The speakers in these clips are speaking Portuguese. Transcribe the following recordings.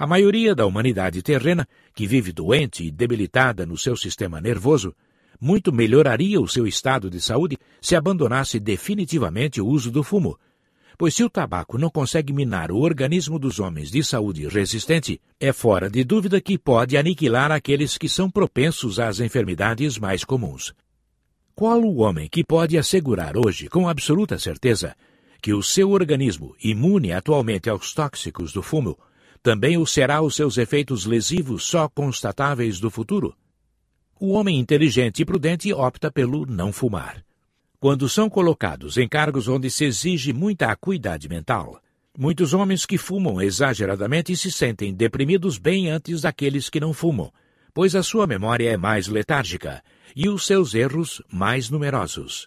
A maioria da humanidade terrena, que vive doente e debilitada no seu sistema nervoso, muito melhoraria o seu estado de saúde se abandonasse definitivamente o uso do fumo, pois se o tabaco não consegue minar o organismo dos homens de saúde resistente, é fora de dúvida que pode aniquilar aqueles que são propensos às enfermidades mais comuns. Qual o homem que pode assegurar hoje, com absoluta certeza, que o seu organismo, imune atualmente aos tóxicos do fumo, também o será os seus efeitos lesivos só constatáveis do futuro? O homem inteligente e prudente opta pelo não fumar. Quando são colocados em cargos onde se exige muita acuidade mental, muitos homens que fumam exageradamente se sentem deprimidos bem antes daqueles que não fumam, pois a sua memória é mais letárgica e os seus erros mais numerosos.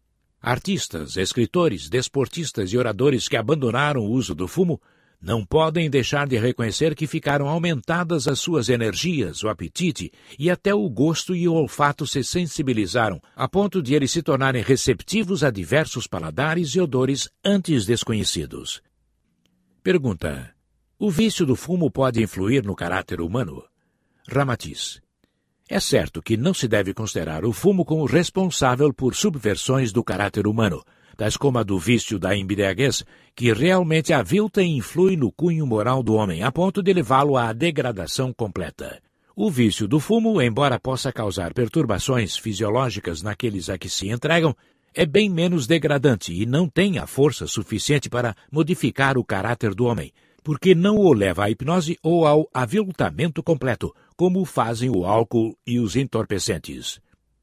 Artistas, escritores, desportistas e oradores que abandonaram o uso do fumo não podem deixar de reconhecer que ficaram aumentadas as suas energias, o apetite e até o gosto e o olfato se sensibilizaram, a ponto de eles se tornarem receptivos a diversos paladares e odores antes desconhecidos. Pergunta: o vício do fumo pode influir no caráter humano? Ramatiz: é certo que não se deve considerar o fumo como responsável por subversões do caráter humano, tais como a do vício da embriaguez, que realmente avilta e influi no cunho moral do homem, a ponto de levá-lo à degradação completa. O vício do fumo, embora possa causar perturbações fisiológicas naqueles a que se entregam, é bem menos degradante e não tem a força suficiente para modificar o caráter do homem, porque não o leva à hipnose ou ao aviltamento completo, como fazem o álcool e os entorpecentes.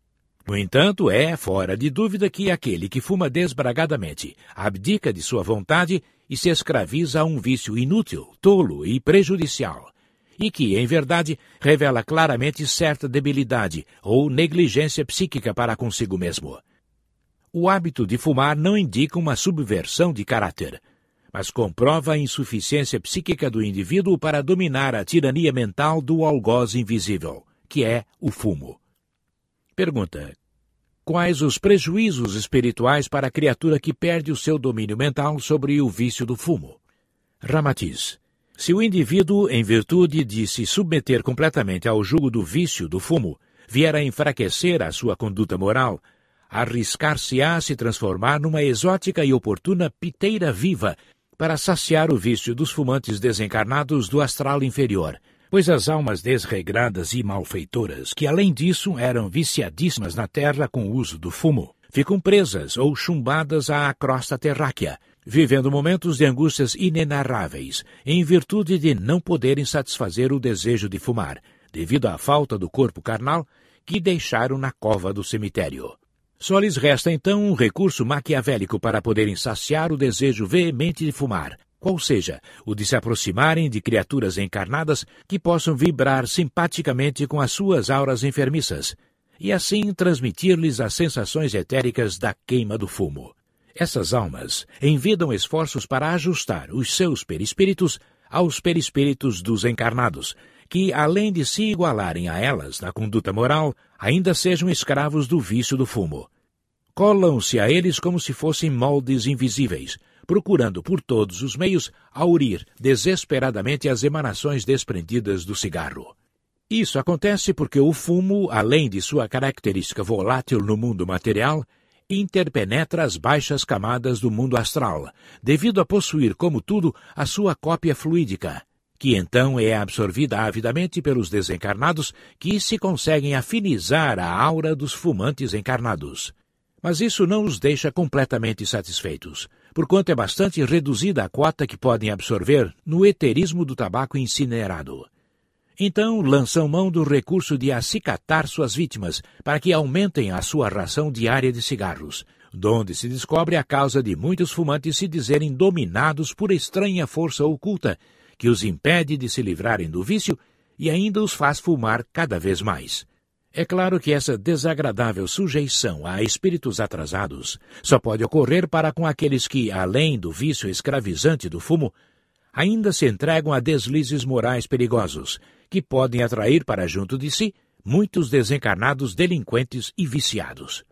No entanto, é fora de dúvida que aquele que fuma desbragadamente abdica de sua vontade e se escraviza a um vício inútil, tolo e prejudicial, e que, em verdade, revela claramente certa debilidade ou negligência psíquica para consigo mesmo. O hábito de fumar não indica uma subversão de caráter, mas comprova a insuficiência psíquica do indivíduo para dominar a tirania mental do algoz invisível, que é o fumo. Pergunta: quais os prejuízos espirituais para a criatura que perde o seu domínio mental sobre o vício do fumo? Ramatiz: se o indivíduo, em virtude de se submeter completamente ao jugo do vício do fumo, vier a enfraquecer a sua conduta moral, arriscar-se-á a se transformar numa exótica e oportuna piteira viva para saciar o vício dos fumantes desencarnados do astral inferior, pois as almas desregradas e malfeitoras, que além disso eram viciadíssimas na terra com o uso do fumo, ficam presas ou chumbadas à crosta terráquea, vivendo momentos de angústias inenarráveis, em virtude de não poderem satisfazer o desejo de fumar, devido à falta do corpo carnal que deixaram na cova do cemitério. Só lhes resta então um recurso maquiavélico para poderem saciar o desejo veemente de fumar, qual seja, o de se aproximarem de criaturas encarnadas que possam vibrar simpaticamente com as suas auras enfermiças, e assim transmitir-lhes as sensações etéricas da queima do fumo. Essas almas envidam esforços para ajustar os seus perispíritos aos perispíritos dos encarnados, que, além de se igualarem a elas na conduta moral, ainda sejam escravos do vício do fumo. Colam-se a eles como se fossem moldes invisíveis, procurando por todos os meios aurir desesperadamente as emanações desprendidas do cigarro. Isso acontece porque o fumo, além de sua característica volátil no mundo material, interpenetra as baixas camadas do mundo astral, devido a possuir, como tudo, a sua cópia fluídica, que então é absorvida avidamente pelos desencarnados que se conseguem afinizar a aura dos fumantes encarnados. Mas isso não os deixa completamente satisfeitos, porquanto é bastante reduzida a quota que podem absorver no eterismo do tabaco incinerado. Então lançam mão do recurso de acicatar suas vítimas para que aumentem a sua ração diária de cigarros, donde se descobre a causa de muitos fumantes se dizerem dominados por estranha força oculta que os impede de se livrarem do vício e ainda os faz fumar cada vez mais. É claro que essa desagradável sujeição a espíritos atrasados só pode ocorrer para com aqueles que, além do vício escravizante do fumo, ainda se entregam a deslizes morais perigosos, que podem atrair para junto de si muitos desencarnados delinquentes e viciados.